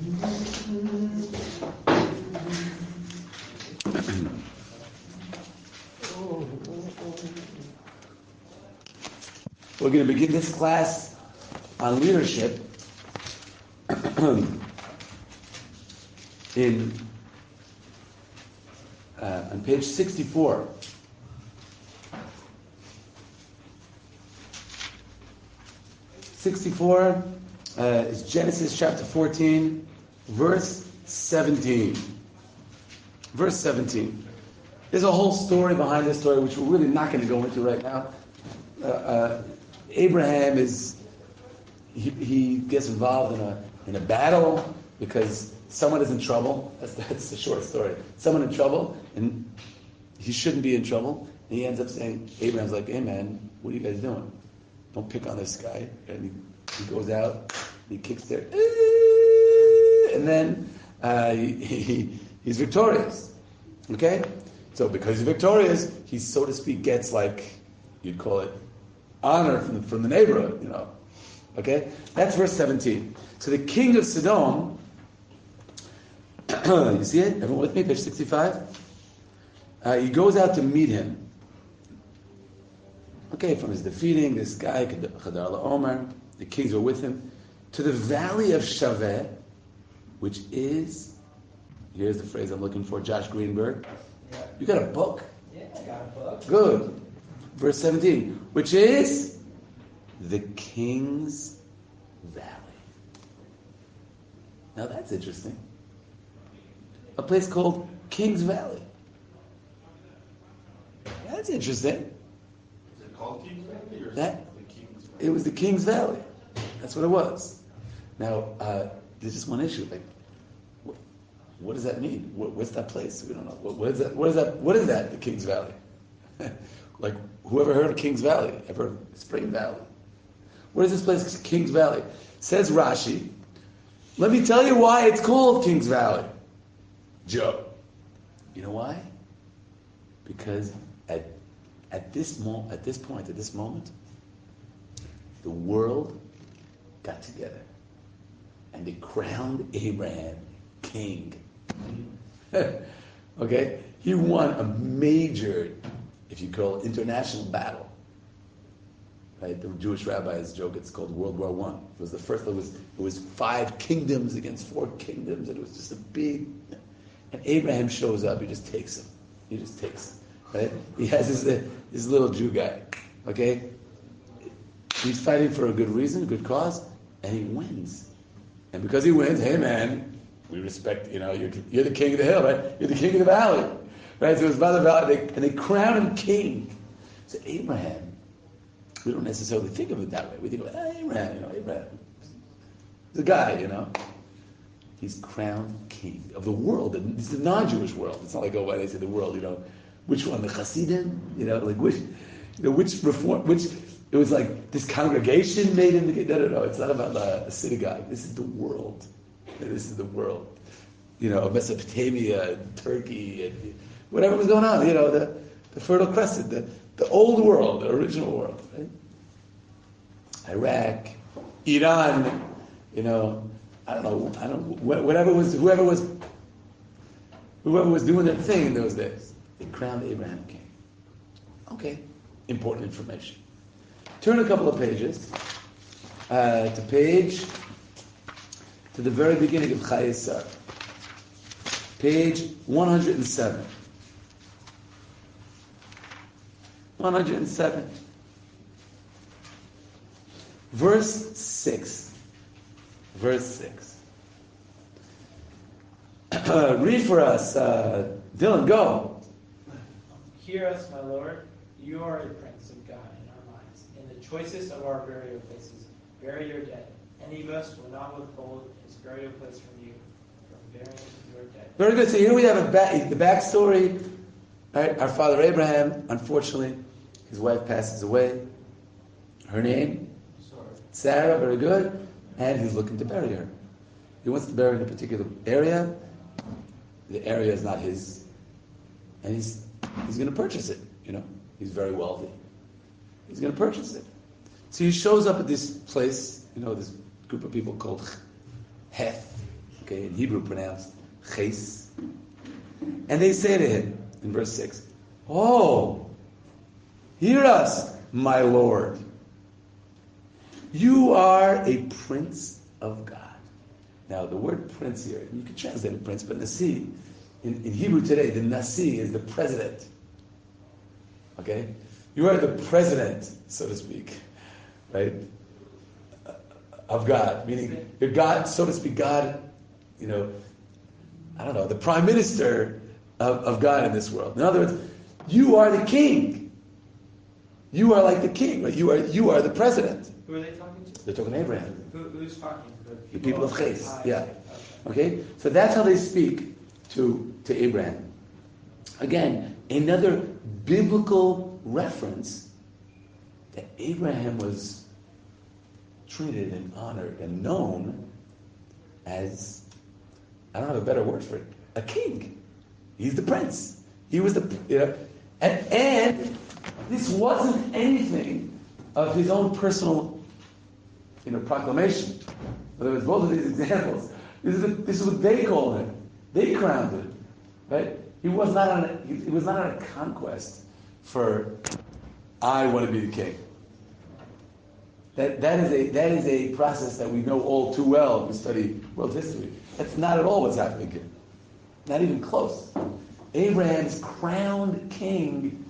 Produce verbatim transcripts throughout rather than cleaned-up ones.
We're going to begin this class on leadership in uh, on page sixty-four. sixty-four uh, is Genesis chapter fourteen, verse seventeen. Verse seventeen. There's a whole story behind this story, which we're really not going to go into right now. Uh, uh, Abraham is he, he gets involved in a in a battle because someone is in trouble. That's that's the short story. Someone in trouble, and he shouldn't be in trouble. And he ends up saying, Abraham's like, "Hey man, what are you guys doing? Don't pick on this guy." And he, he goes out, he kicks there, and then uh, he, he he's victorious. Okay, so because he's victorious, he, so to speak, gets like you'd call it honor from the, from the neighborhood, you know. Okay, that's verse seventeen. So the king of Sodom, you see it? Everyone with me? Page sixty-five. Uh, he goes out to meet him. Okay, from his defeating this guy, Chadar LaOmer, the kings were with him, to the valley of Shaveh, which is, here's the phrase I'm looking for, Josh Greenberg. You got a book? Yeah, I got a book. Good. Verse seventeen, which is the King's Valley. Now that's interesting. A place called King's Valley. That's interesting. Is it called King's Valley or is That, it the King's Valley? it was the King's Valley. That's what it was. Now, uh, there's just one issue. Like, what, what does that mean? What, what's that place? We don't know. What, what is that? What is that? What is that? The King's Valley. Like, whoever heard of King's Valley? Ever heard of Spring Valley? What is this place, King's Valley? Says Rashi. Let me tell you why it's called King's Valley. Joe. You know why? Because at at this mo- at this point, at this moment, the world got together and they crowned Abraham king. Okay? He won a major, if you call it, international battle. Right? The Jewish rabbis joke it's called World War One. It was the first. It was it was five kingdoms against four kingdoms, and it was just a big. And Abraham shows up. He just takes him. He just takes him. Right? He has his uh, his little Jew guy. Okay. He's fighting for a good reason, a good cause, and he wins. And because he wins, hey man, we respect. You know, you're you're the king of the hill, right? You're the king of the valley, right? So his mother valley, they, and they crown him king. So Abraham. We don't necessarily think of it that way. We think of ah, Abraham, you know, Abraham. He's a guy, you know. He's crowned king of the world. And it's the non-Jewish world. It's not like, oh, why they say the world, you know. Which one? The Hasidim? You know, like which, you know, which reform, which, it was like this congregation made him, no, no, no, it's not about a, a synagogue. This is the world. This is the world. You know, Mesopotamia, and Turkey, and whatever was going on, you know, the, the Fertile Crescent, the, the old world, the original world, right? Iraq, Iran, you know, I don't know, I don't whatever was whoever was whoever was doing their thing in those days. They crowned Abraham king. Okay, important information. Turn a couple of pages uh, to page to the very beginning of Chayei Sarah. Page one hundred seven. one hundred seven. Verse six. Verse six. Uh, read for us. Uh, Dylan, go. Hear us, my Lord. You are a prince of God in our minds. In the choicest of our burial places, bury your dead. Any of us will not withhold his burial place from you, from burying your dead. Very good. So here we have a back, the backstory. Right? Our father Abraham, unfortunately, his wife passes away. Her name? Sarah, very good. And he's looking to bury her. He wants to bury her in a particular area. The area is not his. And he's he's going to purchase it, you know. He's very wealthy. He's going to purchase it. So he shows up at this place, you know, this group of people called Heth. Okay, in Hebrew pronounced Ches. And they say to him, in verse six, "Oh, hear us, my Lord. You are a prince of God." Now, the word prince here, you can translate it prince, but Nasi, in, in Hebrew today, the Nasi is the president. Okay? You are the president, so to speak, right, of God. Meaning, you're God, so to speak, God, you know, I don't know, the prime minister of, of God in this world. In other words, you are the king. You are like the king, right? You are you are the president. Who are they talking to? They're talking to Abraham. Who, who's talking? The people, The people of Ches, Ah, yeah. Okay. Okay? So that's how they speak to, to Abraham. Again, another biblical reference that Abraham was treated and honored and known as, I don't have a better word for it, a king. He's the prince. He was the, you know, and, and this wasn't anything of his own personal, you know, proclamation. In other words, both of these examples, this is, a, this is what they called him. They crowned him, right? He was not on a, he, he was not on a conquest for, I want to be the king. That that is a that is a process that we know all too well when we study world history. That's not at all what's happening here. Not even close. Abraham's crowned king,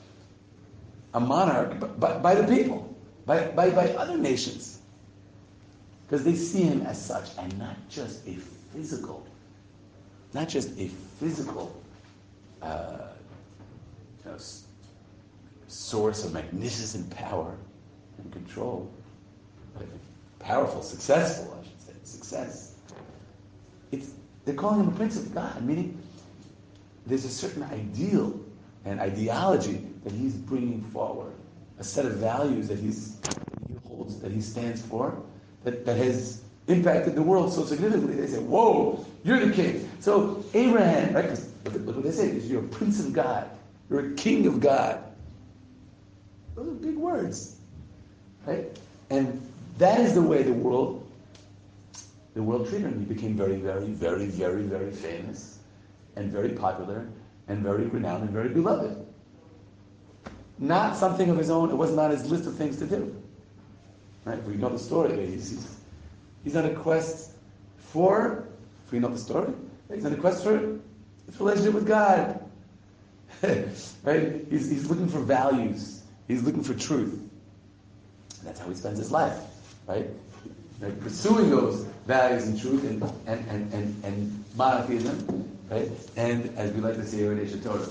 a monarch, by, by the people, by, by, by other nations. Because they see him as such, and not just a physical, not just a physical uh, you know, s- source of magnificent power and control, but powerful, successful, I should say, success. It's, they're calling him a prince of God, meaning there's a certain ideal and ideology that he's bringing forward, a set of values that he's that he holds, that he stands for, that, that has impacted the world so significantly. They say, "Whoa, you're the king." So Abraham, right? 'Cause look, look what they say: "You're a prince of God. You're a king of God." Those are big words, right? And that is the way the world, the world treated him. He became very, very, very, very, very famous, and very popular, and very renowned, and very beloved. Not something of his own. It wasn't on his list of things to do. Right? We know the story. He's, he's, he's on a quest for, if we know the story, he's on a quest for his relationship with God. Right? He's, he's looking for values. He's looking for truth. And that's how he spends his life. Right? Right? Pursuing those values and truth and, and, and, and, and monotheism. Right? And as we like to say here at Aish Torah,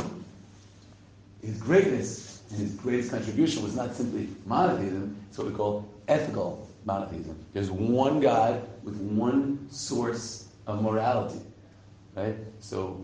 his greatness and his greatest contribution was not simply monotheism, it's what we call ethical monotheism. There's one God with one source of morality. Right? So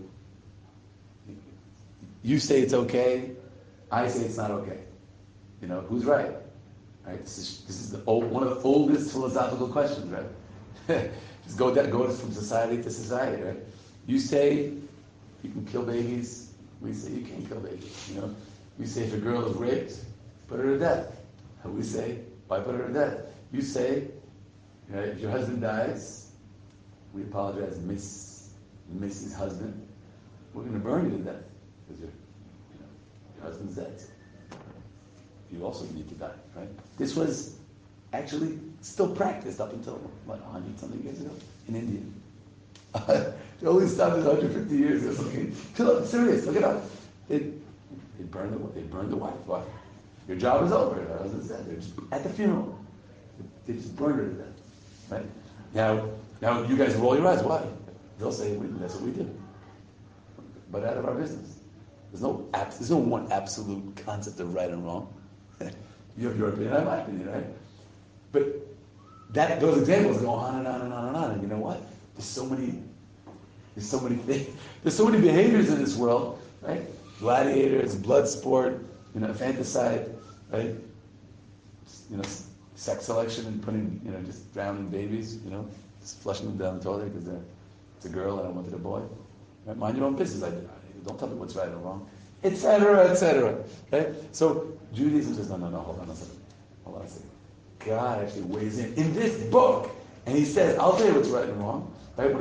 you say it's okay, I say it's not okay. You know, who's right? Right? This is this is the old, one of the oldest philosophical questions, right? Just go down, go from society to society, right? You say you can kill babies. We say you can't kill babies. You know, we say if a girl is raped, put her to death. We say why put her to death? You say, you know, if your husband dies, we apologize, Miss Missus Husband. We're going to burn you to death because your, you know, your husband's dead. You also need to die, right? This was actually still practiced up until what one hundred something years ago in India. It only stopped at one hundred fifty years or something. Look, serious, look it up. They they burned the they burned the wife. Why? Your job is over. Her husband's dead. They're just at the funeral. They just burned her to death. Right? Now, now you guys roll your eyes. Why? They'll say we, that's what we do. But out of our business. There's no abs- there's no one absolute concept of right and wrong. You have your opinion, I have my opinion, right? But that those examples go on and on and on and on. And you know what? There's so many, there's so many things, there's so many behaviors in this world, right? Gladiators, blood sport, you know, infanticide, right? You know, sex selection and putting, you know, just drowning babies, you know, just flushing them down the toilet because they're it's a girl and I wanted a boy. Right? Mind your own business. I, don't tell me what's right or wrong, et cetera, et cetera. Right? So Judaism says, no, no, no, hold on a second, hold on a second. God actually weighs in in this book, and he says, I'll tell you what's right and wrong. Right?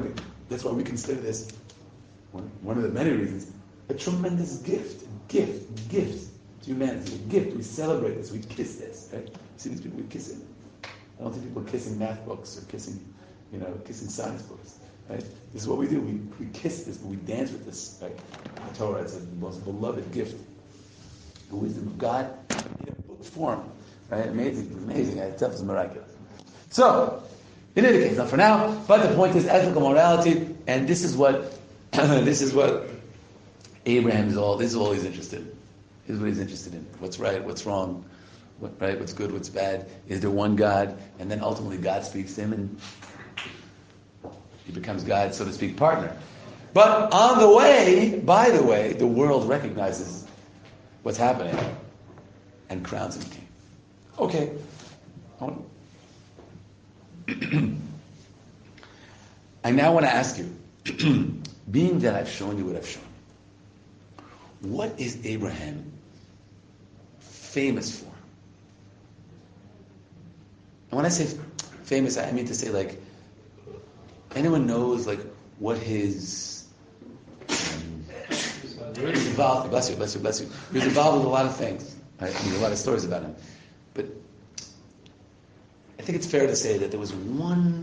that's why we consider this one, one of the many reasons a tremendous gift, gift, gift to humanity, a gift. We celebrate this. We kiss this. Right? See these people we kiss it. I don't see people kissing math books or kissing, you know, kissing science books. Right? This is what we do. We, we kiss this, but we dance with this. Right? The Torah is the most beloved gift. The wisdom of God in a book form. Right? Amazing, amazing. Itself is miraculous. So, in any case, not for now, but the point is ethical morality, and this is what this is what Abraham is all. This is all he's interested in. This is what he's interested in. What's right? What's wrong? What, right? What's good? What's bad? Is there one God? And then ultimately, God speaks to him, and he becomes God's, so to speak, partner. But on the way, by the way, the world recognizes what's happening and crowns him king. Okay. I now want to ask you, being that I've shown you what I've shown you, what is Abraham famous for? And when I say famous, I mean to say, like, anyone knows, like, what his um, he was involved. Bless you, bless you, bless you. He was involved with a lot of things. Right? I mean, a lot of stories about him. But I think it's fair to say that there was one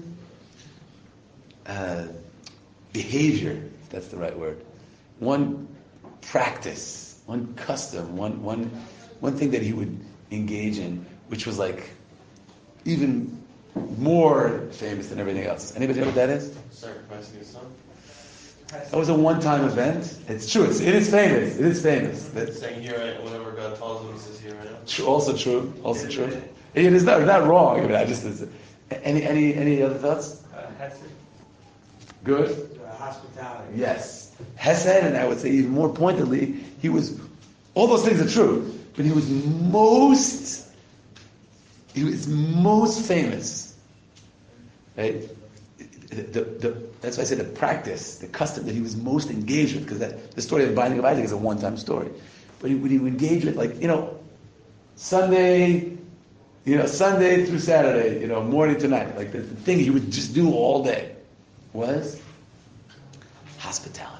uh, behavior, if that's the right word, one practice, one custom, one one one thing that he would engage in, which was like even more famous than everything else. Anybody know what that is? Sacrificing his son. That was a one-time event. It's true. It's, it is famous. It is famous. That's Saying here, I, whenever God tells him, he says here I am. true, also true. Also true. It is not not wrong. I mean, I just it's, any any any other thoughts? Uh, Hesed. Good. Uh, hospitality. Yes. Hesed, and I would say even more pointedly, he was. All those things are true, but he was most. He was most famous, right? The, the, the, that's why I said the practice, the custom that he was most engaged with, because that the story of the binding of Isaac is a one-time story. But he, when he would engage with, like, you know, Sunday, you know, Sunday through Saturday, you know, morning to night, like the, the thing he would just do all day was hospitality.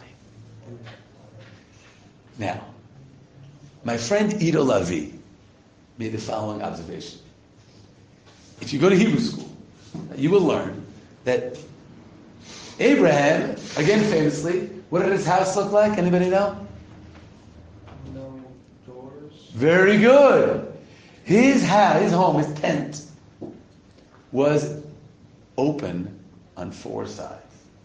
Now, my friend Ido Lavi made the following observation. If you go to Hebrew school, you will learn that Abraham, again famously, what did his house look like? Anybody know? No doors. Very good. His house, his home, his tent was open on four sides.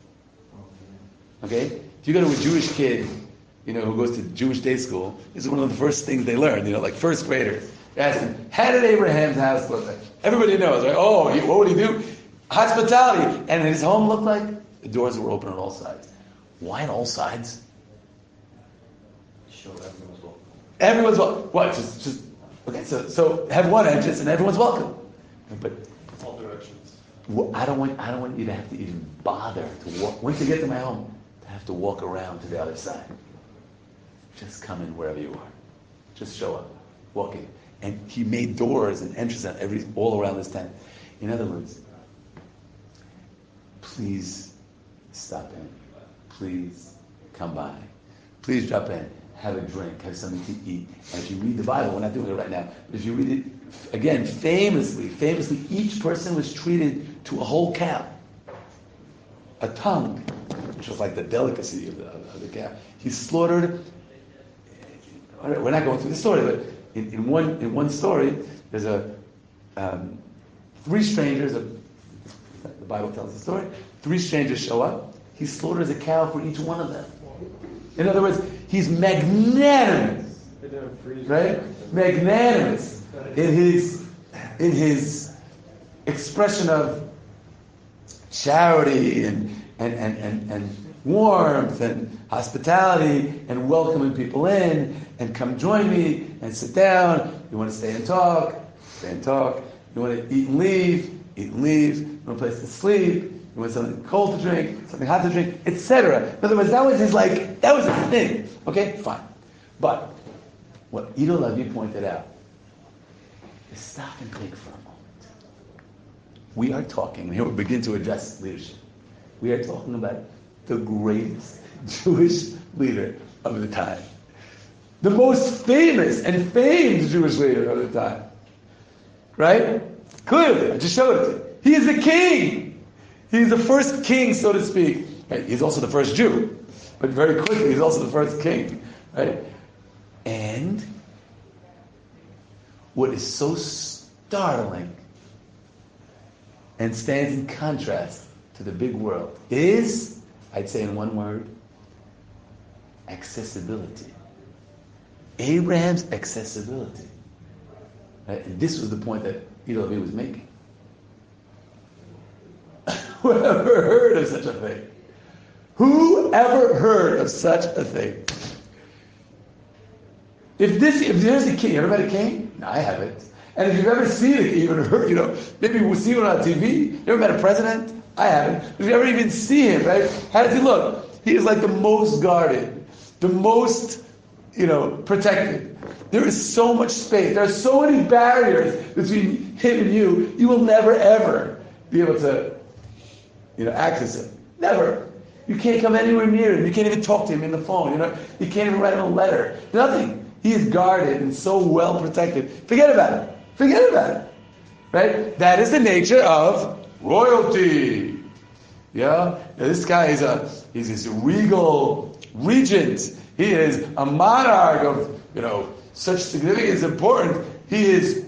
Okay? If you go to a Jewish kid, you know, who goes to Jewish day school, this is one of the first things they learn, you know, like first graders. They ask him, how did Abraham's house look like? Everybody knows, right? Oh, he, what would he do? Hospitality. And his home looked like the doors were open on all sides. Why on all sides? Show everyone's welcome. Everyone's welcome. What? Just, just okay. So, so have one entrance and everyone's welcome. But All directions. well, I don't want, I don't want you to have to even bother to walk. Once you get to my home, to have to walk around to the other side. Just come in wherever you are. Just show up, walk in. And he made doors and entrances on every all around this tent. In other words, please stop in. Please come by. Please drop in. Have a drink. Have something to eat. And if you read the Bible, we're not doing it right now, but if you read it, again, famously, famously, each person was treated to a whole cow. A tongue, which was like the delicacy of the, of the cow. He slaughtered, we're not going through the story, but in, in one in one story, there's a um, three strangers, a, the Bible tells the story, three strangers show up. He slaughters a cow for each one of them. In other words, he's magnanimous, right? Magnanimous in his in his expression of charity and and, and, and, and warmth and hospitality and welcoming people in and come join me and sit down. You want to stay and talk, stay and talk. You want to eat and leave, eat and leave. You want a place to sleep. You want something cold to drink, something hot to drink, et cetera. In other words, that was his like that was his thing. Okay, fine. But what Ido Lavi pointed out is stop and think for a moment. We are talking, and here we begin to address leadership. We are talking about the greatest Jewish leader of the time. The most famous and famed Jewish leader of the time. Right? Clearly, I just showed it to you. He is the king. He's the first king, so to speak. Right? He's also the first Jew. But very quickly, he's also the first king. Right? And what is so startling and stands in contrast to the big world is, I'd say in one word, accessibility. Abraham's accessibility. Right? And this was the point that Iddo Levi was making. Who ever heard of such a thing? Who ever heard of such a thing? If this, if there's a king, you ever met a king? No, I haven't. And if you've ever seen it, even heard, you know, maybe we've seen it on T V. You ever met a president? I haven't. If you ever even see him, right? How does he look? He is like the most guarded, the most, you know, protected. There is so much space. There are so many barriers between him and you. You will never ever be able to, you know, access him. Never. You can't come anywhere near him. You can't even talk to him in the phone. You know, you can't even write him a letter. Nothing. He is guarded and so well protected. Forget about it. Forget about it. Right? That is the nature of royalty. Yeah? Now, this guy is a he's this regal regent. He is a monarch of, you know, such significance, important. He is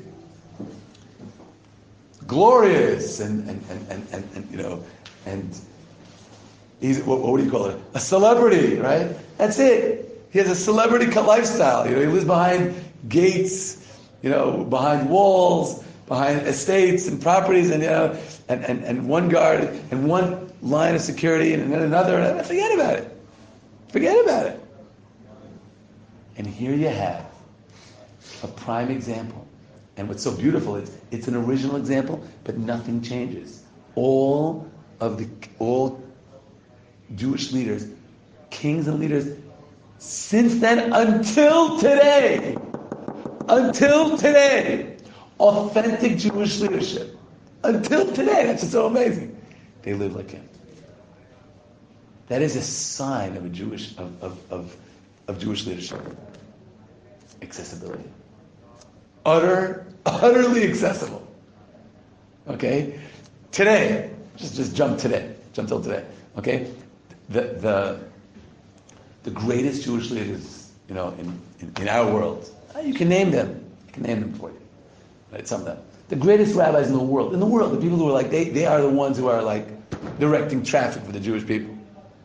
glorious and and, and, and, and, and you know, and he's what, what do you call it? A celebrity, right? That's it. He has a celebrity lifestyle. You know, he lives behind gates, you know, behind walls, behind estates and properties, and you know, and, and, and one guard and one line of security, and then another. And forget about it. Forget about it. And here you have a prime example. And what's so beautiful is it's an original example, but nothing changes. All of the all Jewish leaders, kings and leaders, since then until today, until today, authentic Jewish leadership. Until today, that's just so amazing. They live like him. That is a sign of a Jewish of, of, of, of Jewish leadership. Accessibility. Utter, utterly accessible. Okay? Today, just just jump today. Jump till today. Okay? The the the greatest Jewish leaders, you know, in, in, in our world. You can name them. I can name them for you. Right? Some of them. The greatest rabbis in the world. In the world, the people who are like, they, they are the ones who are like directing traffic for the Jewish people.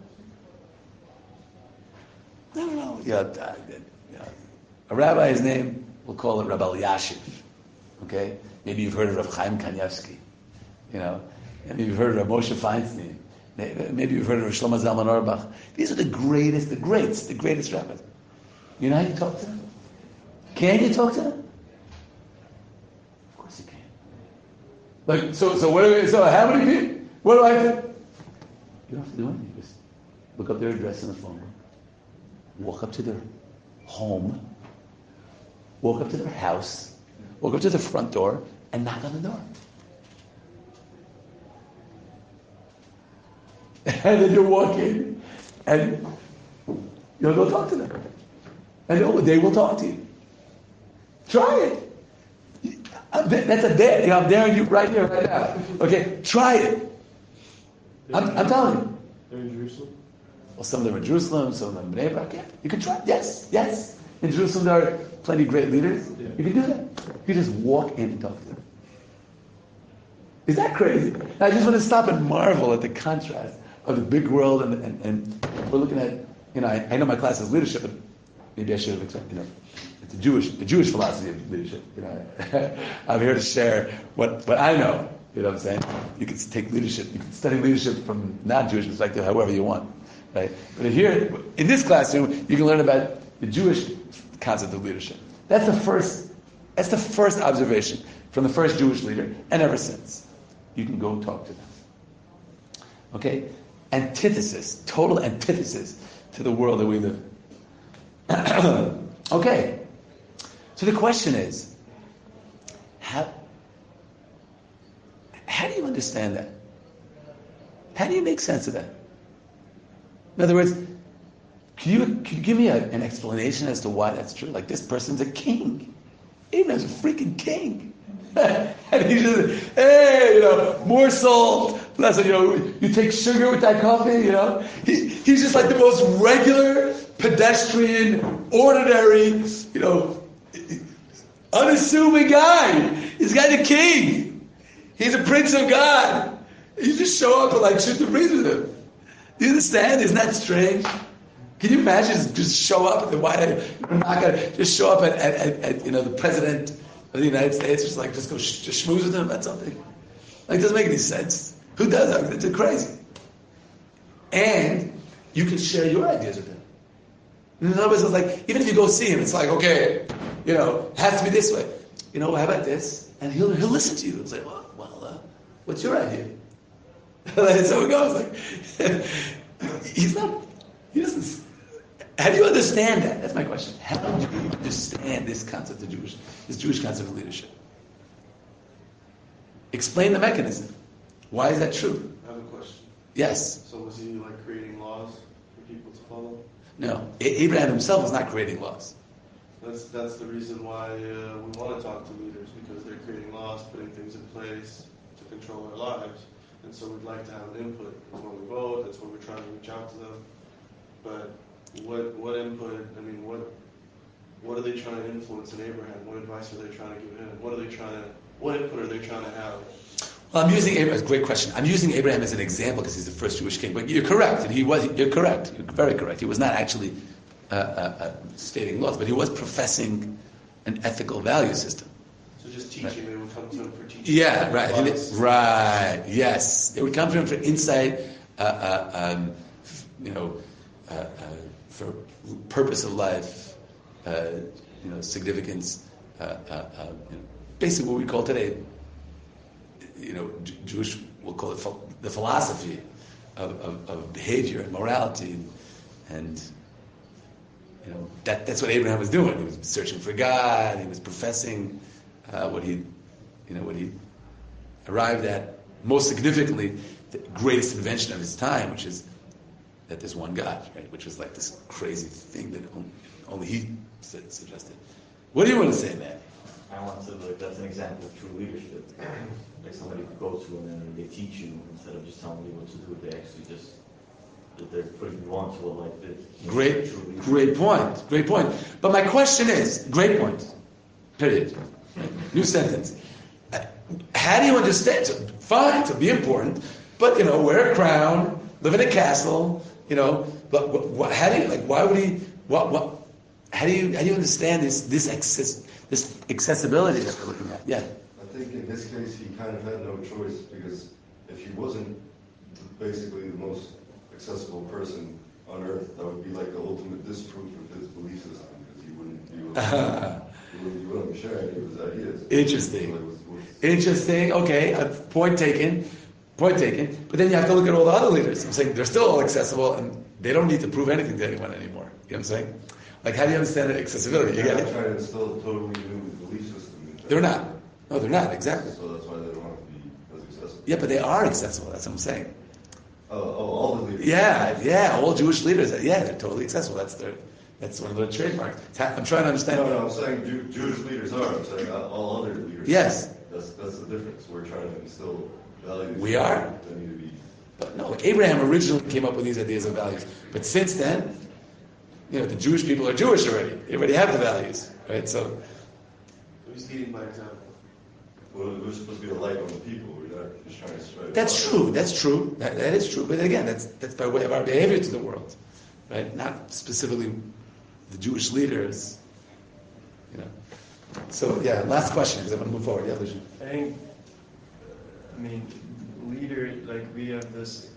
I don't know. Yeah, uh, yeah. A rabbi's name, we'll call it Rabbi Elyashiv. Okay? Maybe you've heard of Rav Chaim Kanievsky. You know? Maybe you've heard of Rav Moshe Feinstein. Maybe you've heard of Shlomo Zalman Auerbach. These are the greatest, the greats, the greatest rabbis. You know how you talk to them? Can you talk to them? Of course you can. Like, so, so what do we, so how many people? What do I have to? You don't have to do anything. Just look up their address in the phone book. Walk up to their home. Walk up to their house. Walk up to the front door and knock on the door. And then you walk in, and you'll go talk to them. And they will talk to you. Try it. That's a dare. You know, I'm daring you right here, right now. Okay? Try it. I'm, I'm telling you. They're in Jerusalem? Well, some of them are in Jerusalem, some of them are in Bnei Brak. Yeah, you can try it. Yes, yes. In Jerusalem, there are plenty of great leaders. Yeah. You can do that. You just walk in and talk to them. Is that crazy? I just want to stop and marvel at the contrast of the big world, and, and, and we're looking at, you know, I, I know my class is leadership, but maybe I should have expected, you know, it's a Jewish, the Jewish philosophy of leadership. You know, I'm here to share what, what I know. You know what I'm saying? You can take leadership, you can study leadership from non-Jewish perspective, however you want, right? But here, in this classroom, you can learn about the Jewish concept of leadership. That's the first, that's the first observation from the first Jewish leader, and ever since. You can go talk to them. Okay? Antithesis, total antithesis to the world that we live in. Okay. So the question is, how, how do you understand that? How do you make sense of that? In other words, can you, can you give me a, an explanation as to why that's true? Like, this person's a king. Abraham's a freaking king. And he's just, hey, you know, more salt. Less, you know, you take sugar with that coffee, you know. He, he's just like the most regular, pedestrian, ordinary, you know, unassuming guy. This guy's a king. He's a prince of God. You just show up and like shoot the breeze with him. Do you understand? Isn't that strange? Can you imagine just show up at the White House? You're not gonna just show up at, at, at, at you know the president of the United States, just like just go sh- just schmooze with him about something. Like, it doesn't make any sense. Who does that? It's crazy. And you can share your ideas with him. In other words, it's like, even if you go see him, it's like, okay, you know, it has to be this way. You know, how about this? And he'll he'll listen to you. He'll say, well, well uh, what's your idea? That's how it goes. Like, he's not, he doesn't, how do you understand that? That's my question. How do you understand this concept of Jewish, this Jewish concept of leadership? Explain the mechanism. Why is that true? I have a question. Yes. So was he like creating laws for people to follow? No. A- Abraham himself was not creating laws. That's that's the reason why uh, we want to talk to leaders, because they're creating laws, putting things in place to control our lives. And so we'd like to have an input. That's why we vote. That's why we're trying to reach out to them. But what what input? I mean, what what are they trying to influence in Abraham? What advice are they trying to give him? What are they trying to? What input are they trying to have? Well, I'm using Abraham. Great question. I'm using Abraham as an example because he's the first Jewish king. But you're correct, and he was. You're correct. You're very correct. He was not actually uh, uh, uh, stating laws, but he was professing an ethical value system. So just teaching, right. They would come to him for teaching. Yeah, right. He, right. Yes, they would come to him for insight. Uh, uh, um, you know, uh, uh, for purpose of life. Uh, you know, significance. Uh, uh, uh, you know, basically, what we call today. You know, J- Jewish, we'll call it ph- the philosophy of, of, of behavior and morality, and, and you know that that's what Abraham was doing. He was searching for God. He was professing uh, what he, you know, what he arrived at. Most significantly, the greatest invention of his time, which is that there's one God, right? Which was like this crazy thing that only, only he su- suggested. What do you want to say, man? I want to, like, that's an example of true leadership. Like somebody could go to and then they teach you instead of just telling you what to do. They actually just, they're putting you onto a life that. Great, great point. Great point. But my question is, great point. Period. New sentence. How do you understand? So, fine, to be important, but you know, wear a crown, live in a castle. You know, but what, what, how do you like? Why would he? What? What? How do you? How do you understand this? This access, this accessibility that we're looking at? Yeah. I think in this case he kind of had no choice, because if he wasn't basically the most accessible person on earth, that would be like the ultimate disproof of his belief system, because he wouldn't be willing to, he wouldn't be willing to share any of his ideas. Interesting. So it was- was- Interesting. Okay, uh, point taken. Point taken. But then you have to look at all the other leaders. I'm saying they're still all accessible, and they don't need to prove anything to anyone anymore. You know what I'm saying? Like, how do you understand the accessibility? You They're get not it? trying to instill a totally new belief system. They're not. No, they're not. Exactly. So that's why they don't want to be as accessible. Yeah, but they are accessible. That's what I'm saying. Oh, oh all the leaders. Yeah, yeah. All Jewish leaders. Yeah, they're totally accessible. That's their. That's one of their trademarks. I'm trying to understand. No, no, I'm saying Jew, Jewish leaders are. I'm saying all other leaders. Yes. That's that's the difference. We're trying to instill values. We are. That need to be. But no, Abraham originally came up with these ideas of values. But since then, you know, the Jewish people are Jewish already. They already have the values, right? So. He's leading by example. Well, we're supposed to be a light on the people. We're not just trying to spread. That's true. That's true. That, that is true. But again, that's that's by way of our behavior to the world, right? Not specifically the Jewish leaders. You know. So yeah, last question because I want to move forward. Yeah, Lucian. I think, I mean, leader, like we have this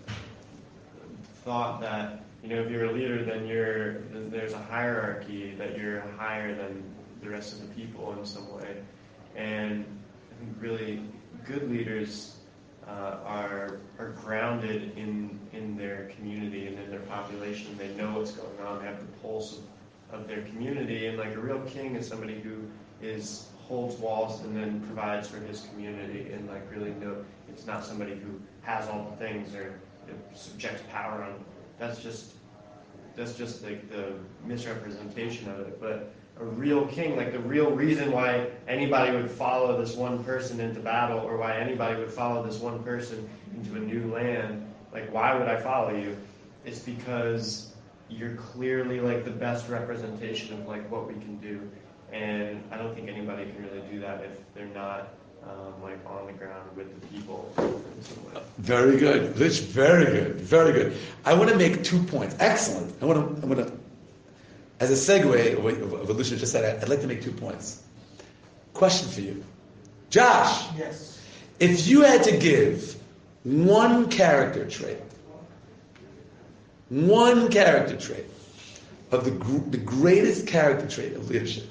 thought that, you know, if you're a leader, then you're, there's a hierarchy, that you're higher than the rest of the people in some way. And I think really good leaders uh, are are grounded in in their community and in their population. They know what's going on. They have the pulse of, of their community. And like a real king is somebody who is holds walls and then provides for his community, and like really know it's not somebody who has all the things or you know, subjects power on. That's just that's just like the misrepresentation of it. But a real king, like the real reason why anybody would follow this one person into battle, or why anybody would follow this one person into a new land, like why would I follow you? It's because you're clearly like the best representation of like what we can do. And I don't think anybody can really do that if they're not um, like on the ground with the people. Very good, Rich. Very good, very good. I want to make two points. Excellent. I want to. I want to. As a segue of what, of what Lucia just said, I'd like to make two points. Question for you, Josh. Yes. If you had to give one character trait, one character trait of the gr- the greatest character trait of leadership,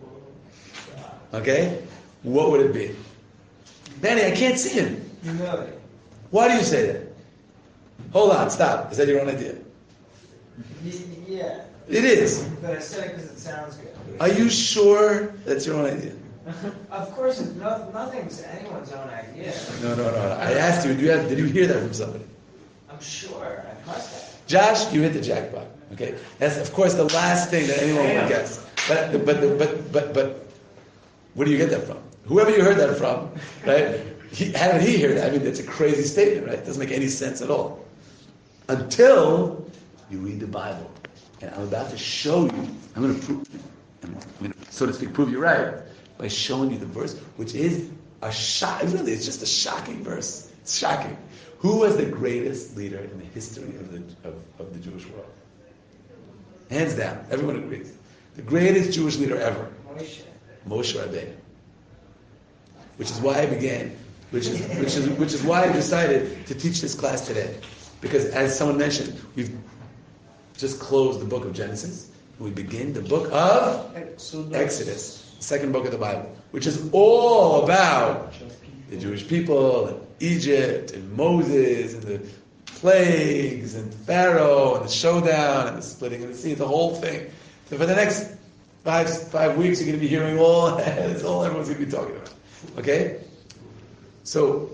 okay, what would it be? Danny, I can't see him. Humility. Why do you say that? Hold on, stop. Is that your own idea? Y- yeah. It is. But I said it because it sounds good. Are you sure that's your own idea? Of course, it's no, nothing's anyone's own idea. No, no, no. no. I asked you, did you, have, did you hear that from somebody? I'm sure. I must have. Josh, you hit the jackpot. Okay, that's of course the last thing that anyone would guess. But but but but but where do you get that from? Whoever you heard that from, right? He, how did he hear that? I mean, that's a crazy statement, right? It doesn't make any sense at all. Until you read the Bible, and I'm about to show you. I'm going to prove, I'm going to, so to speak, prove you right by showing you the verse, which is a shock. Really, it's just a shocking verse. It's shocking. Who was the greatest leader in the history of the of, of the Jewish world? Hands down, everyone agrees. The greatest Jewish leader ever, Moshe. Moshe Rabbeinu. Which is why I began, which is which is which is why I decided to teach this class today, because as someone mentioned, we've just closed the book of Genesis. We begin the book of Exodus. Exodus, the second book of the Bible, which is all about the Jewish people and Egypt and Moses and the plagues and Pharaoh and the showdown and the splitting of the sea, the whole thing. So for the next five five weeks, you're going to be hearing all that's all everyone's going to be talking about. Okay, so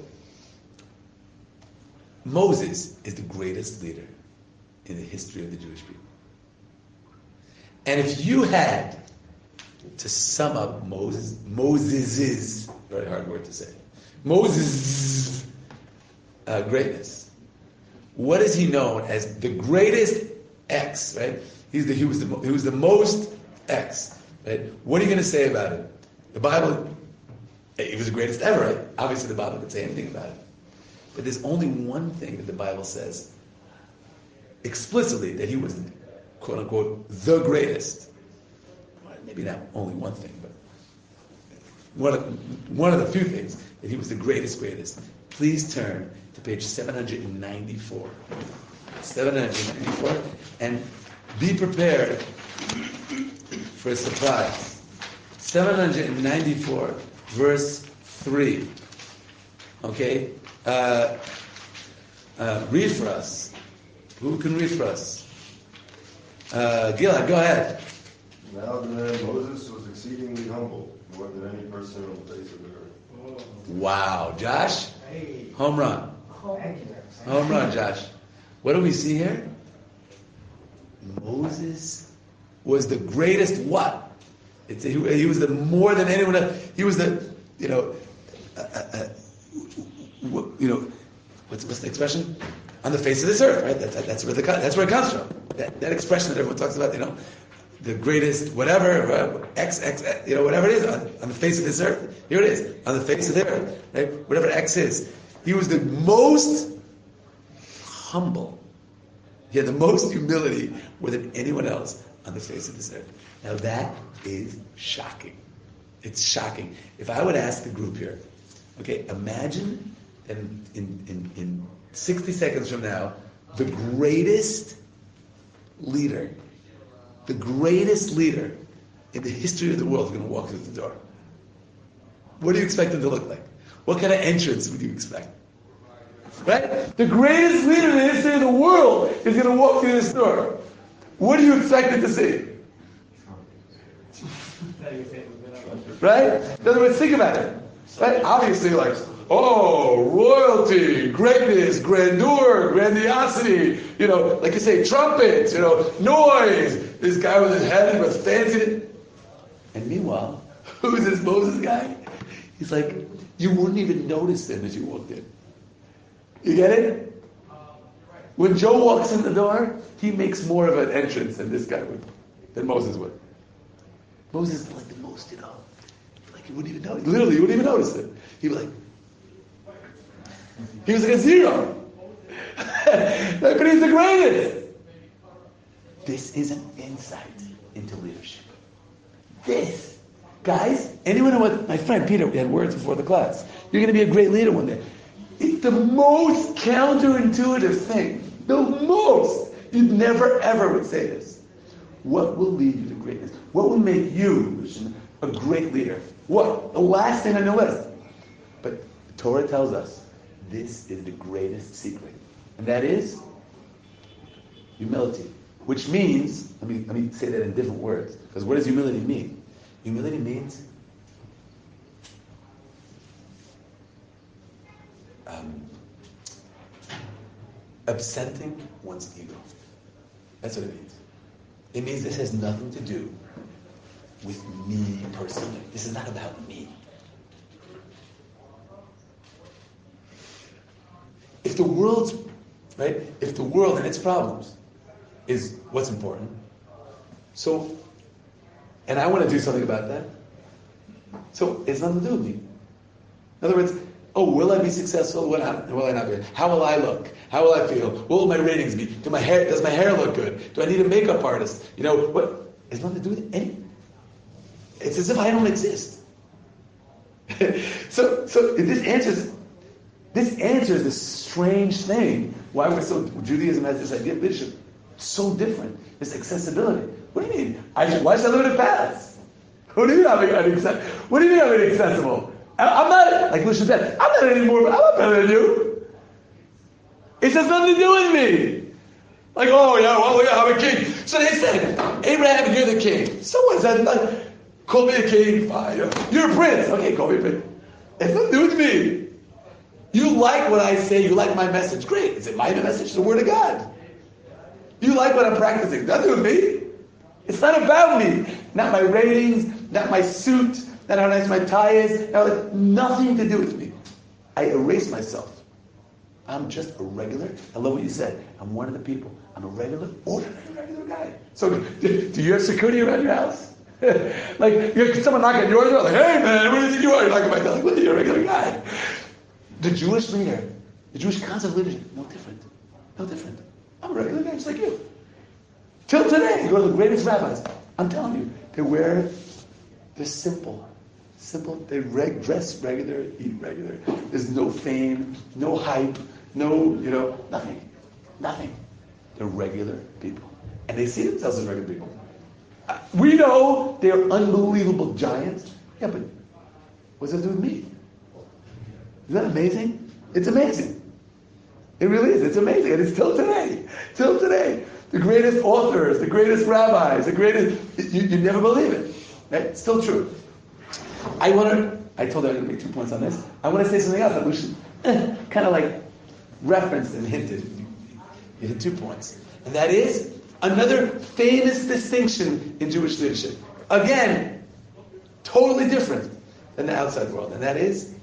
Moses is the greatest leader in the history of the Jewish people. And if you had to sum up Moses, Moses's, very hard word to say, Moses' uh, greatness, what is he known as? The greatest X, right? He's the, he was the he was the most X, right? What are you going to say about it? The Bible, he was the greatest ever, right? Obviously, the Bible could say anything about it, but there's only one thing that the Bible says explicitly, that he was, quote unquote, the greatest. Maybe not only one thing, but one of, one of the few things, that he was the greatest, greatest. Please turn to page seven hundred ninety-four. seven hundred ninety-four, and be prepared for a surprise. seven hundred ninety-four, verse three. Okay? Uh, uh, read for us. Who can read for us? Uh, Gilad, go ahead. Now the man Moses was exceedingly humble, more than any person on the face of the earth. Wow. Josh? Hey. Home run. Thank you. Home run, Josh. What do we see here? Moses was the greatest what? It's, he, he was the more than anyone else. He was the, you know, uh, uh, you know, what's, what's the expression? On the face of this earth, right? That, that, that's where the that's where it comes from. That, that expression that everyone talks about, you know, the greatest whatever, uh, X, X, X, you know, whatever it is, on, on the face of this earth. Here it is, on the face of the earth, right? Whatever X is. He was the most humble. He had the most humility more than anyone else on the face of this earth. Now that is shocking. It's shocking. If I would ask the group here, okay, imagine in in in, in sixty seconds from now, the greatest leader, the greatest leader in the history of the world is going to walk through the door. What do you expect him to look like? What kind of entrance would you expect? Right? The greatest leader in the history of the world is going to walk through this door. What do you expect him to see? Right? In other words, think about it. Right? Obviously, like, oh, royalty, greatness, grandeur, grandiosity, you know, like you say, trumpets, you know, noise. This guy with his head was fancy. And meanwhile, who's this Moses guy? He's like, you wouldn't even notice him as you walked in. You get it? When Joe walks in the door, he makes more of an entrance than this guy would, than Moses would. Moses is like the most, you know, like you wouldn't even notice. Literally, you wouldn't even notice it. He'd be like, he was like a zero. But he's the greatest. This is an insight into leadership. This. Guys, anyone know what my friend Peter had words before the class? You're going to be a great leader one day. It's the most counterintuitive thing. The most. You'd never ever would say this. What will lead you to greatness? What will make you a great leader? What? The last thing on your list. But the Torah tells us this is the greatest secret. And that is humility. Which means, let me, let me say that in different words. Because what does humility mean? Humility means um, absenting one's ego. That's what it means. It means this has nothing to do with me personally. This is not about me. If the world's, right, if the world and its problems is what's important, so, and I want to do something about that, so it's nothing to do with me. In other words, oh, will I be successful? Will I, will I not be? How will I look? How will I feel? What will my ratings be? Do my hair, does my hair look good? Do I need a makeup artist? You know, what? It's nothing to do with any. It's as if I don't exist. so, so this answers, this answers this strange thing. Why we're so, Judaism has this idea of leadership. So different. This accessibility. What do you mean? I should, why should I live in a palace? What do you mean I'm inaccessible? What do you mean I'm inaccessible? I'm not, like Lucia said, I'm not any more, I'm not better than you. It has nothing to do with me. Like, oh yeah, well, yeah, I'm a king. So they said, Abraham, you're the king. Someone said, like, call me a king, fine. You're a prince. Okay, call me a prince. It's nothing to do with me. You like what I say, you like my message. Great. Is it my message? It's the word of God. You like what I'm practicing. Nothing with me. It's not about me. Not my ratings, not my suit, not how nice my tie is. No, nothing to do with me. I erase myself. I'm just a regular, I love what you said. I'm one of the people. I'm a regular, ordinary, regular guy. So, do, do you have security around your house? Like, you have someone knock on your door, like, hey man, what do you think you are? You're knocking my door, like, look, you're a regular guy. The Jewish leader, the Jewish concept of leadership, no different. No different. I'm a regular guy, just like you. Till today, you go to the greatest rabbis. I'm telling you, they wear, they're simple. Simple, they reg, dress regular, eat regular. There's no fame, no hype, no, you know, nothing. Nothing. They're regular people. And they see themselves as regular people. Uh, we know they're unbelievable giants. Yeah, but what's that to do with me? Isn't that amazing? It's amazing. It really is. It's amazing. And it's till today. Till today. The greatest authors, the greatest rabbis, the greatest, you, you never believe it. Right? It's still true. I want to, I told you I was going to make two points on this. I want to say something else that we should eh, kind of like referenced and hinted. You hit two points. And that is another famous distinction in Jewish leadership. Again, totally different than the outside world. And that is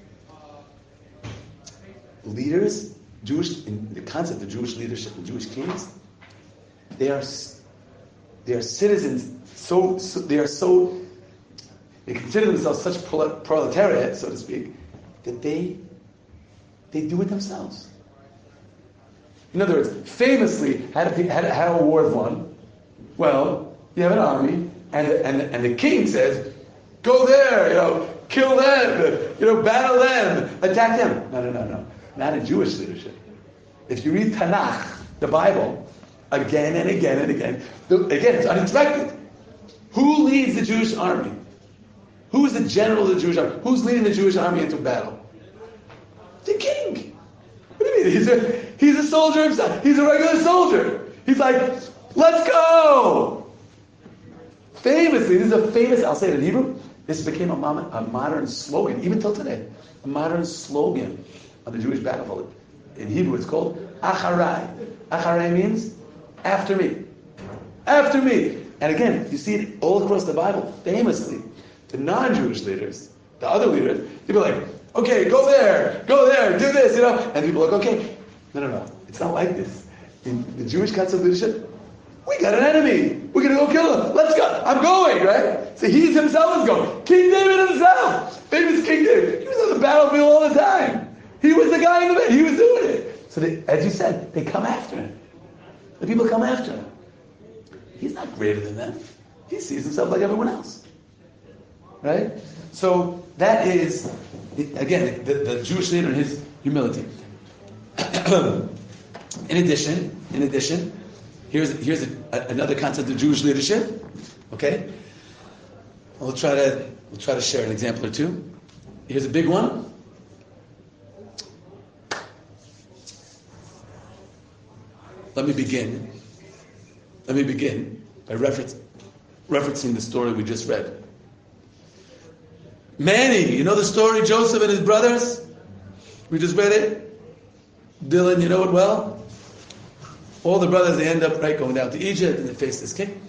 leaders, Jewish, in the concept of Jewish leadership and Jewish kings, they are, they are citizens, so, so they are so, they consider themselves such proletariat, so to speak, that they they do it themselves. In other words, famously, how do, how do, how do wars won? Well, you have an army, and the, and the, and the king says, "Go there, you know, kill them, you know, battle them, attack them." No, no, no, no, not in Jewish leadership. If you read Tanakh, the Bible, again and again and again, the, again, it's unexpected. Who leads the Jewish army? Who's the general of the Jewish army? Who's leading the Jewish army into battle? The king. What do you mean? He's a, he's a soldier himself. He's a regular soldier. He's like, let's go. Famously, this is a famous, I'll say it in Hebrew, This became a, mom- a modern slogan, even till today, a modern slogan of the Jewish battlefield. In Hebrew, it's called Acharai. Acharai means after me. After me. And again, you see it all across the Bible, famously. The non-Jewish leaders, the other leaders, people are like, okay, go there, go there, do this, you know. And people are like, okay. No, no, no. It's not like this. In the Jewish council of leadership, we got an enemy. We're going to go kill him. Let's go. I'm going, right? So he himself is going. King David himself. Famous King David. He was on the battlefield all the time. He was the guy in the bed. He was doing it. So they, as you said, they come after him. The people come after him. He's not greater than them. He sees himself like everyone else. Right? So that is, again, the, the Jewish leader and his humility. In addition, in addition, here's here's a, a, another concept of Jewish leadership. Okay, we'll try to we'll try to share an example or two. Here's a big one. Let me begin. Let me begin by reference, referencing the story we just read. Manny, you know the story, Joseph and his brothers? We just read it. Dylan, you know it well? All the brothers, they end up, right, going down to Egypt and they face this king.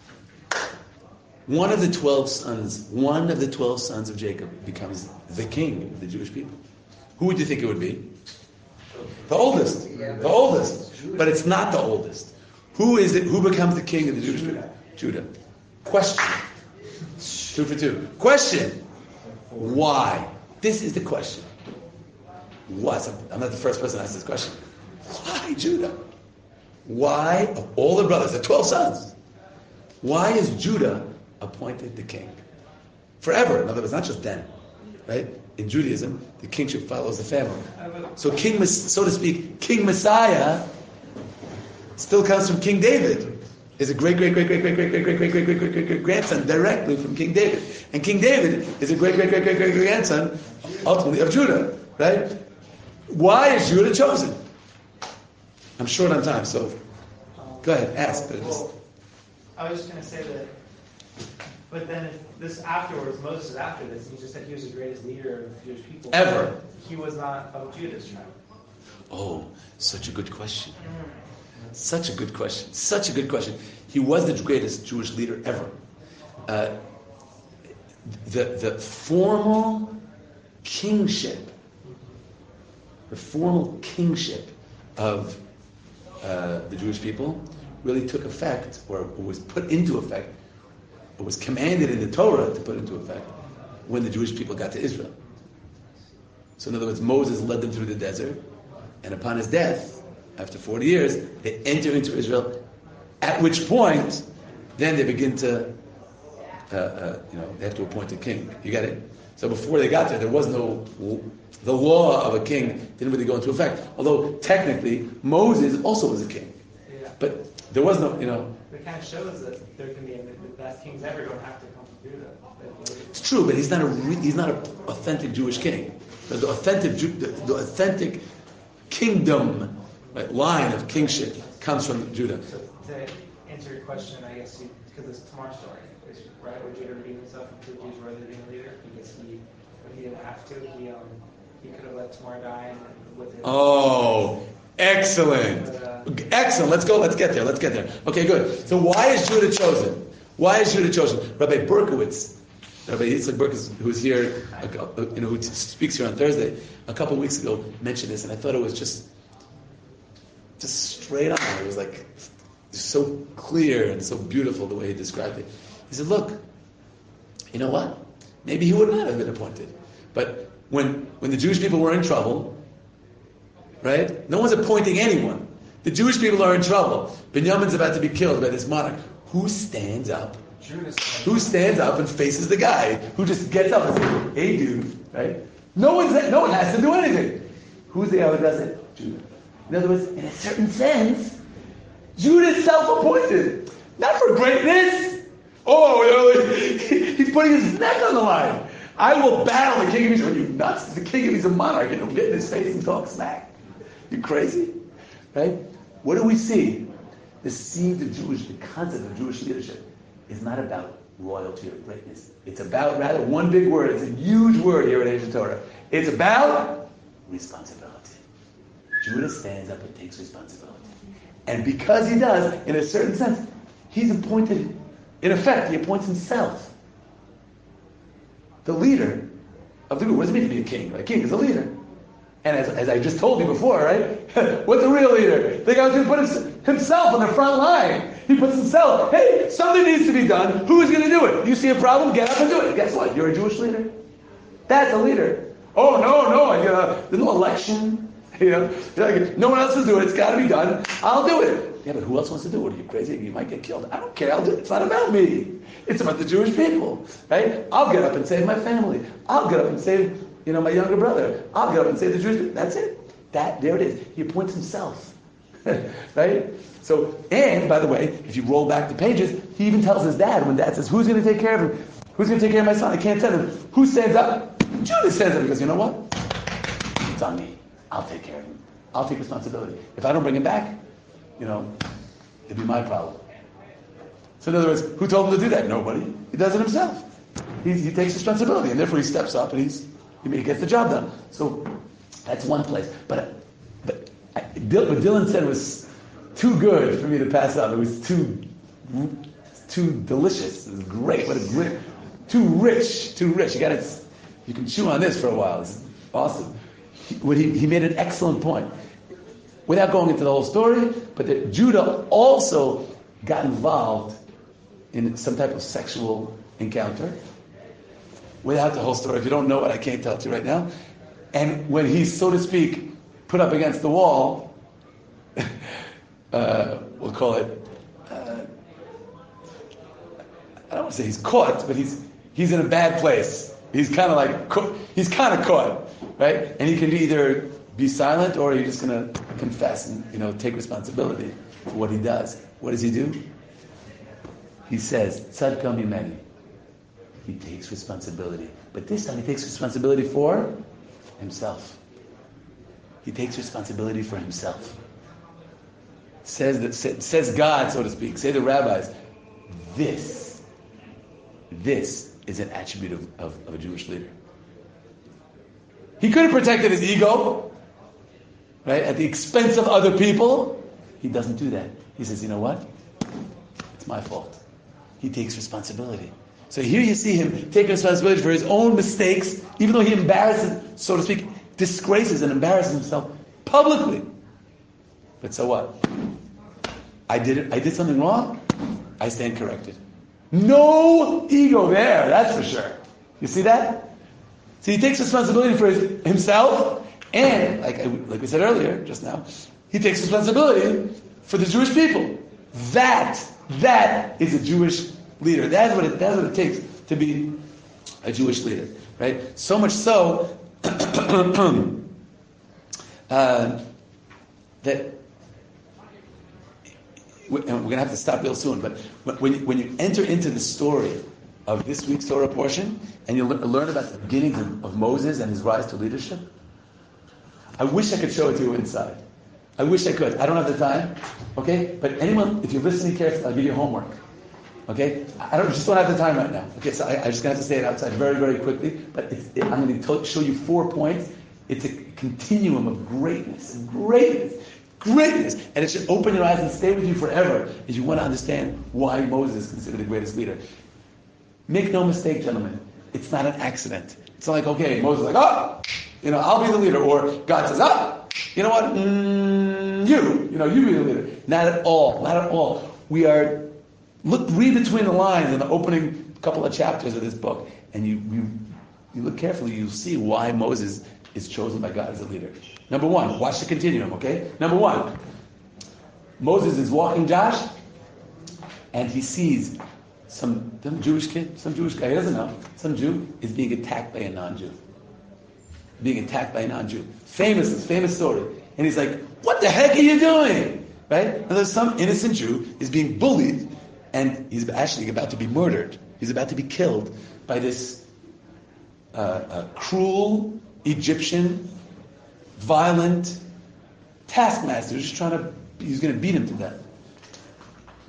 One of the twelve sons, one of the twelve sons of Jacob becomes the king of the Jewish people. Who would you think it would be? The oldest. The oldest. But it's not the oldest. Who is it? Who becomes the king of the Jewish people? Judah. Question. Two for two. Question. Why? This is the question. What? I'm not the first person to ask this question. Why Judah? Why, of all the brothers, the twelve sons, why is Judah appointed the king? Forever. In other words, not just then. Right? In Judaism, the kingship follows the family. So King, so to speak, King Messiah still comes from King David. Is a great, great, great, great, great, great, great, great, great, great, great, great, great, great grandson directly from King David. And King David is a great, great, great, great, great, great grandson, ultimately, of Judah. Right? Why is Judah chosen? I'm short on time, so go ahead, ask. But just... I was just going to say that, but then if this afterwards, Moses is after this, he just said he was the greatest leader of Jewish people. Ever. He was not of Judah's tribe. Oh, such a good question. Such a good question. Such a good question. He was the greatest Jewish leader ever. Uh, the, the formal kingship, the formal kingship of uh, the Jewish people really took effect, or was put into effect, or was commanded in the Torah to put into effect when the Jewish people got to Israel. So in other words, Moses led them through the desert, and upon his death, after forty years, they enter into Israel, at which point, then they begin to, uh, uh, you know, they have to appoint a king. You get it? So before they got there, there was no, the law of a king didn't really go into effect. Although technically, Moses also was a king. Yeah. But there was no, you know. It kind of shows that there can be, the best kings ever don't have to come from Judah. It's true, but he's not a, he's not an authentic Jewish king. The authentic, the, the authentic kingdom, right, line of kingship comes from Judah. So to answer your question, I guess, because this Tamar story, is, right, where Judah redeemed himself and proved he was worthy of being a leader, because he, when he didn't have to, he um, he could have let Tamar die and with him. Oh, excellent. But, uh, Excellent. Let's go. Let's get there. Let's get there. Okay, good. So why is Judah chosen? Why is Judah chosen? Rabbi Berkowitz, Rabbi Yitzchak Berkowitz, who's here, you know, who speaks here on Thursday, a couple of weeks ago mentioned this, and I thought it was just, just straight on. It was like so clear and so beautiful the way he described it. He said, "Look, you know what? Maybe he would not have been appointed, but when when the Jewish people were in trouble, right? No one's appointing anyone. The Jewish people are in trouble. Binyamin's about to be killed by this monarch. Who stands up? Who stands up and faces the guy who just gets up and says, "Hey, dude," right? No one's no one has to do anything. Who's the guy who does it? Judah. In other words, in a certain sense, Judah is self-appointed, not for greatness. Oh, you know, he's putting his neck on the line. I will battle the king of Israel. Are you nuts? The king of Israel is a monarch. You don't get in his face and talk smack. You crazy? Right? What do we see? The seed of Jewish, the concept of Jewish leadership is not about royalty or greatness. It's about, rather, one big word. It's a huge word here at Asian Torah. It's about responsibility. Judah stands up and takes responsibility. And because he does, in a certain sense, he's appointed, in effect, he appoints himself the leader of the group. What does it mean to be a king? A king is a leader. And as, as I just told you before, right? What's a real leader? The guy who puts himself on the front line. He puts himself, hey, something needs to be done. Who is going to do it? You see a problem? Get up and do it. Guess what? You're a Jewish leader. That's a leader. Oh, no, no. You know, there's no election. You know, like, no one else will do it. It's got to be done. I'll do it. Yeah, but who else wants to do it? Are you crazy? You might get killed. I don't care. I'll do it. It's not about me. It's about the Jewish people, right? I'll get up and save my family. I'll get up and save, you know, my younger brother. I'll get up and save the Jewish people. That's it. That, there it is. He appoints himself, right? So, and by the way, if you roll back the pages, he even tells his dad, when dad says, who's going to take care of him? Who's going to take care of my son? I can't tell him. Who stands up? Judah stands up because, you know what? It's on me. I'll take care of him. I'll take responsibility. If I don't bring him back, you know, it'd be my problem. So in other words, who told him to do that? Nobody. He does it himself. He, he takes responsibility, and therefore he steps up and he's he gets the job done. So that's one place. But but I, what Dylan said was too good for me to pass up. It was too too delicious. It was great. What a great, too rich, too rich. You got to, you can chew on this for a while. It's awesome. He, what he, he made an excellent point. Without going into the whole story, but that Judah also got involved in some type of sexual encounter. Without the whole story, if you don't know it, I can't tell it to you right now. And when he's, so to speak, put up against the wall, uh, we'll call it, uh, I don't want to say he's caught, but he's he's in a bad place. He's kind of like, he's kind of caught, right? And he can either be silent, or he's just going to confess and, you know, take responsibility for what he does. What does he do? He says, Tzadka mimeni. He takes responsibility. But this time he takes responsibility for himself. He takes responsibility for himself. Says that, says God, so to speak, say the rabbis, this, this is an attribute of, of, of a Jewish leader. He could have protected his ego, right, at the expense of other people. He doesn't do that. He says, you know what? It's my fault. He takes responsibility. So here you see him taking responsibility for his own mistakes, even though he embarrasses, so to speak, disgraces and embarrasses himself publicly. But so what? I did it. I did something wrong. I stand corrected. No ego there, that's for sure. You see that? So he takes responsibility for his, himself, and like I, like we said earlier, just now, he takes responsibility for the Jewish people. That that is a Jewish leader. That's what it, that's what it takes to be a Jewish leader, right? So much so uh, that we're going to have to stop real soon. But when you, when you enter into the story of this week's Torah portion, and you learn about the beginnings of, of Moses and his rise to leadership, I wish I could show it to you inside. I wish I could. I don't have the time. Okay? But anyone, if you're listening carefully, I'll give you homework. Okay? I don't just don't have the time right now. Okay? So I, I just got to say it outside very, very quickly. But it's, it, I'm going to show you four points. It's a continuum of greatness, greatness, greatness, and it should open your eyes and stay with you forever if you want to understand why Moses is considered the greatest leader. Make no mistake, gentlemen. It's not an accident. It's not like, okay, Moses is like, oh, you know, I'll be the leader, or God says, oh, you know what, mm, you, you know, you be the leader. Not at all. Not at all. We are. Look, read between the lines in the opening couple of chapters of this book, and you, you, you look carefully. You'll see why Moses is chosen by God as a leader. Number one, watch the continuum. Okay. Number one, Moses is walking Josh, and he sees some, some Jewish kid, some Jewish guy. He doesn't know. Some Jew is being attacked by a non-Jew. Being attacked by a non-Jew. Famous, famous story. And he's like, "What the heck are you doing?" Right? And there's some innocent Jew is being bullied, and he's actually about to be murdered. He's about to be killed by this uh, uh, cruel Egyptian, violent taskmaster who's just trying to, he's going to beat him to death.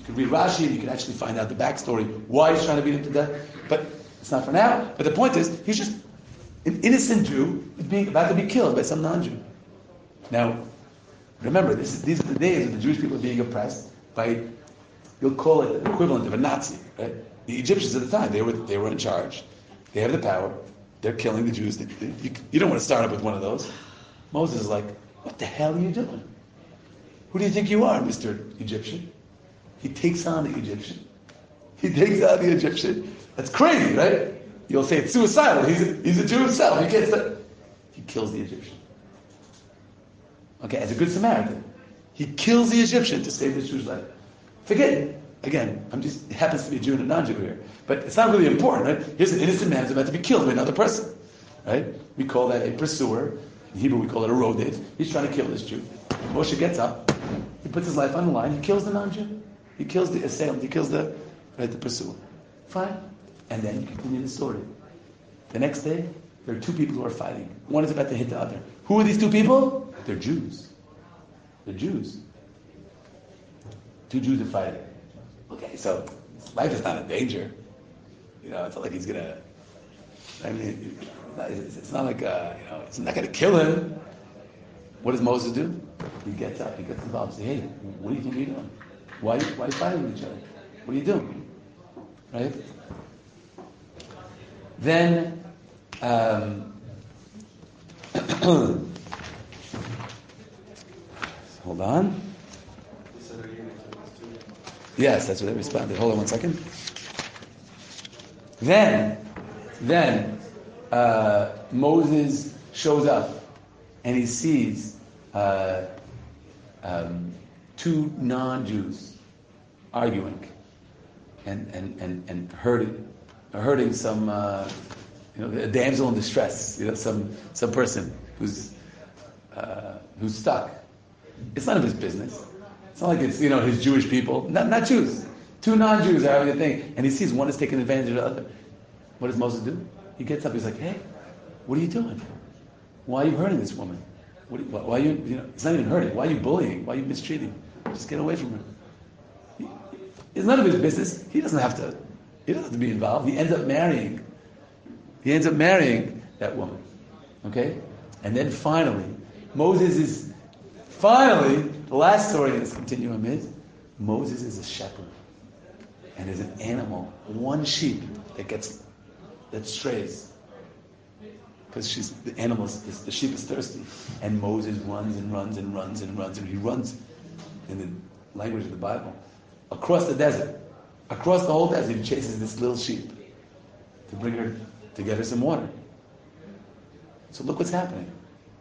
You can read Rashi and you can actually find out the backstory, why he's trying to beat him to death. But it's not for now. But the point is, he's just an innocent Jew being about to be killed by some non-Jew. Now, remember, this is, these are the days of the Jewish people being oppressed by, you'll call it the equivalent of a Nazi, right? The Egyptians at the time, they were they were in charge. They have the power. They're killing the Jews. They, they, you, you don't want to start up with one of those. Moses is like, what the hell are you doing? Who do you think you are, Mister Egyptian? He takes on the Egyptian. He takes on the Egyptian. That's crazy, right? You'll say it's suicidal. He's a, he's a Jew himself. He can't start. He kills the Egyptian. Okay, as a good Samaritan. He kills the Egyptian to save the Jew's life. Forget it. Again, I'm just, it happens to be a Jew and a non-Jew here. But it's not really important, right? Here's an innocent man who's about to be killed by another person. Right? We call that a pursuer. In Hebrew we call it a rodid. He's trying to kill this Jew. Moshe gets up. He puts his life on the line. He kills the non-Jew. He kills the assailant. He kills the, right, the pursuer. Fine. And then you continue the story. The next day, there are two people who are fighting. One is about to hit the other. Who are these two people? They're Jews. They're Jews. Two Jews are fighting. Okay, so his life is not in danger. You know, it's not like he's gonna. I mean, it's not like uh, you know, it's not gonna kill him. What does Moses do? He gets up. He gets involved. Say, hey, what do you think you're doing? Why, why are you fighting with each other? What are you doing? Right? Then, um, hold on. Yes, that's what they responded. Hold on one second. Then, then uh, Moses shows up and he sees uh, um, two non-Jews arguing and and and, and hurting, hurting some, uh, you know, a damsel in distress. You know, some some person who's uh, who's stuck. It's none of his business. It's not like it's, you know, his Jewish people. Not, not Jews. Two non-Jews are having a thing. And he sees one is taking advantage of the other. What does Moses do? He gets up. He's like, hey, what are you doing? Why are you hurting this woman? What, why, why are you, you know, it's not even hurting. Why are you bullying? Why are you mistreating? Just get away from her. He, it's none of his business. He doesn't have to, he doesn't have to be involved. He ends up marrying. He ends up marrying that woman. Okay? And then finally, Moses is, finally, the last story in this continuum is, Moses is a shepherd. And there's an animal, one sheep, that gets, that strays. Because she's, the animal, is, the sheep is thirsty. And Moses runs and runs and runs and runs, and he runs, in the language of the Bible, across the desert. Across the whole desert, he chases this little sheep to bring her, to get her some water. So look what's happening.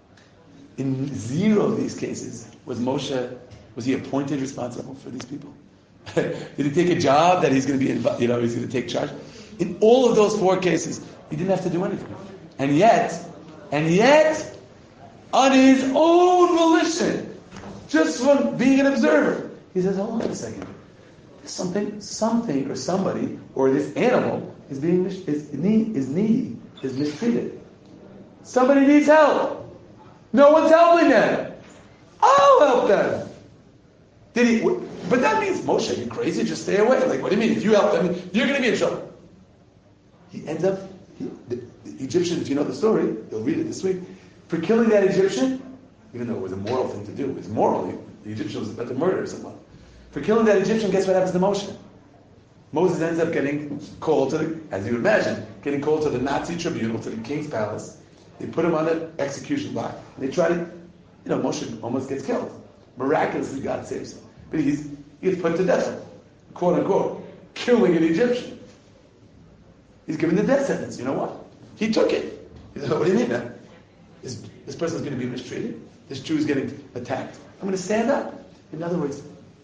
In zero of these cases, was Moshe, was he appointed responsible for these people? Did he take a job that he's going to be, involved, you know, he's going to take charge? In all of those four cases, he didn't have to do anything. And yet, and yet, on his own volition, just from being an observer, he says, hold on a second. There's something, something or somebody, or this animal is being, is, is needy, is mistreated. Somebody needs help. No one's helping them. I'll help them. Did he? But that means, Moshe, you crazy? Just stay away. Like, what do you mean? If you help them, you're going to be in trouble. He ends up, he, the, the Egyptian, if you know the story, you'll read it this week, for killing that Egyptian, even though it was a moral thing to do, it was moral. The Egyptian was about to murder someone. For killing that Egyptian, guess what happens to Moshe? Moses ends up getting called to the, as you would imagine, getting called to the Nazi tribunal, to the king's palace. They put him on an execution block. And they try to, you know, Moshe almost gets killed. Miraculously, God saves him. But he's, he gets put to death, quote unquote, killing an Egyptian. He's given the death sentence. You know what? He took it. He said, what do you mean, man? This, this person's going to be mistreated. This Jew is getting attacked. I'm going to stand up. In other words,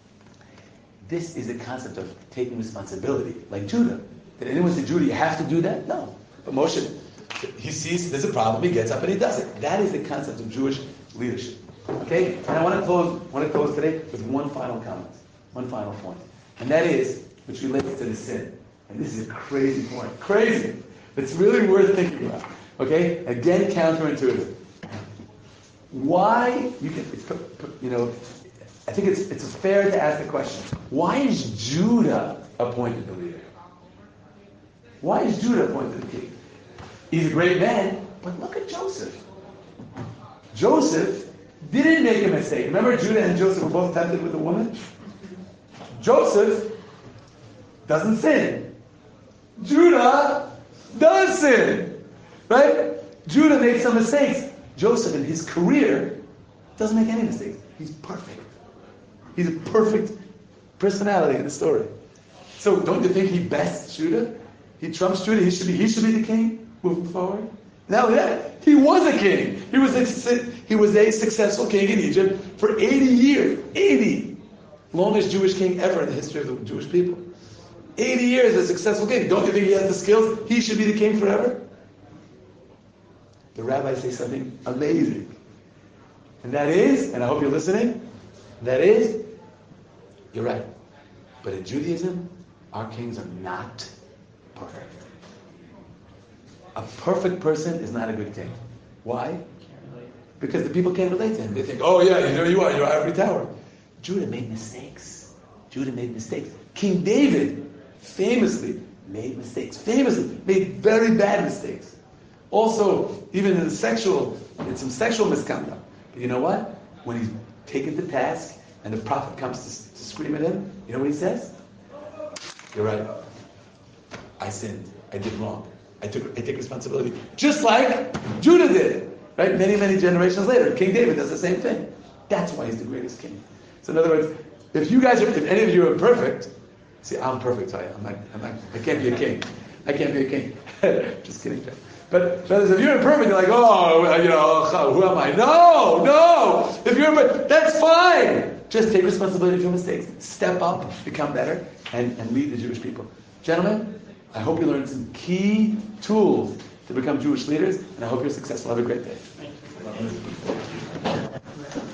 this is a concept of taking responsibility, like Judah. Did anyone say, Judah, you have to do that? No. But Moshe, he sees there's a problem, he gets up and he does it. That is the concept of Jewish leadership. Okay? And I want to close want to close today with one final comment, one final point. And that is, which relates to the sin. And this is a crazy point. Crazy. It's really worth thinking about. Okay? Again, counterintuitive. Why, you can, it's, you know, I think it's it's fair to ask the question: why is Judah appointed the leader? Why is Judah appointed the king? He's a great man, but look at Joseph. Joseph didn't make a mistake. Remember, Judah and Joseph were both tempted with a woman? Joseph doesn't sin. Judah does sin. Right? Judah made some mistakes. Joseph, in his career, doesn't make any mistakes. He's perfect. He's a perfect personality in the story. So don't you think he bests Judah? He trumps Judah. He should be. He should be the king moving forward. Not only that, he was a king. He was a, he was a successful king in Egypt for eighty years. eighty, longest Jewish king ever in the history of the Jewish people. eighty years as a successful king. Don't you think he has the skills? He should be the king forever. The rabbis say something amazing, and that is, and I hope you're listening. That is, you're right. But in Judaism, our kings are not perfect. A perfect person is not a good king. Why? Because the people can't relate to him. They think, oh yeah, you know you are, you're ivory tower. Judah made mistakes. Judah made mistakes. King David famously made mistakes. Famously made very bad mistakes. Also, even in the sexual, in some sexual misconduct. But you know what? When he's taken to task and the prophet comes to, to scream at him, you know what he says? You're right. I sinned. I did wrong. I took I take responsibility. Just like Judah did. Right? Many, many generations later, King David does the same thing. That's why he's the greatest king. So in other words, if you guys are, if any of you are perfect, see, I'm perfect, I I'm not, I'm not, I can't be a king. I can't be a king. Just kidding, Joe. But brothers, if you're imperfect, you're like, oh, you know, who am I? No, no. If you're, that's fine. Just take responsibility for your mistakes. Step up, become better, and, and lead the Jewish people. Gentlemen, I hope you learned some key tools to become Jewish leaders, and I hope you're successful. Have a great day. Thank you.